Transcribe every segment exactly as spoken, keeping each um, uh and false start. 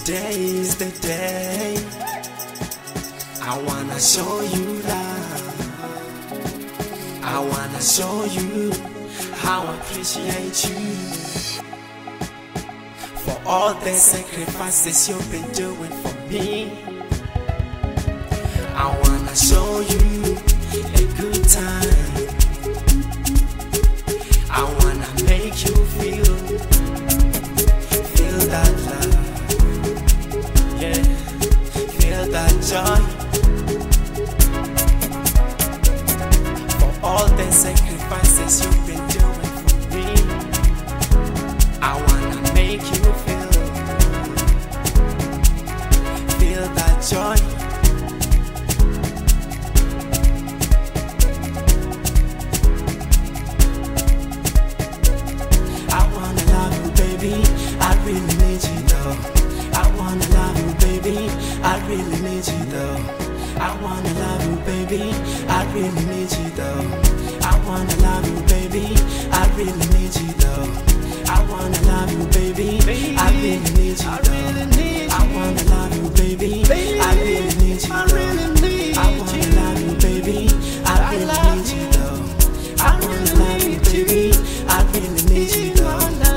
Today is the day I wanna show you love. I wanna show you how I appreciate you for all the sacrifices you've been doing for me. I wanna show you a good time. I wanna make you feel, feel that love, yeah, feel that joy. For all the sacrifices you've been doing for me, I wanna make you feel, feel that joy. I really need you though. I wanna love you, baby. I really need you though. I wanna love you, baby. I really need you though. I wanna love you, baby. I really need you though. I wanna love you, baby. I really need you though. I wanna love you, baby. I really need you though. I wanna love you, baby. I really need you though. I wanna love you, baby. I really need you though.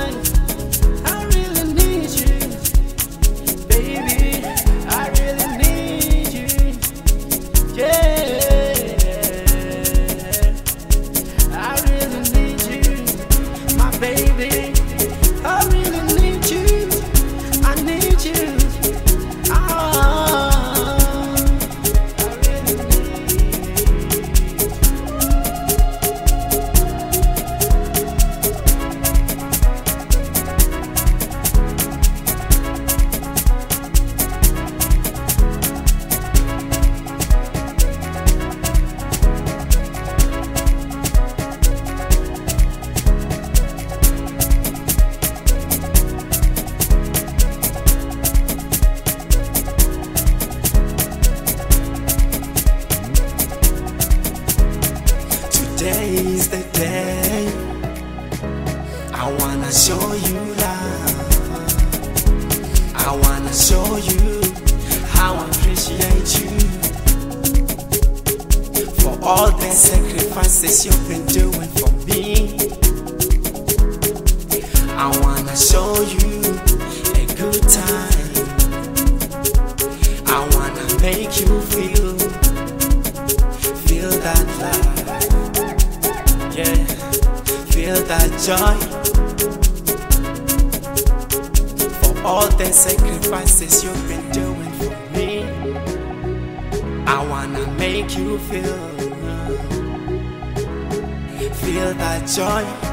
Baby, I really need you. I need you. Oh, I really Today is the day I wanna show you love. I wanna show you how I appreciate you for all the sacrifices you've been doing for me. I wanna show you a good time. I wanna make you feel, feel that love. Yeah, feel that joy. For all the sacrifices you've been doing for me, I wanna make you feel, feel that joy.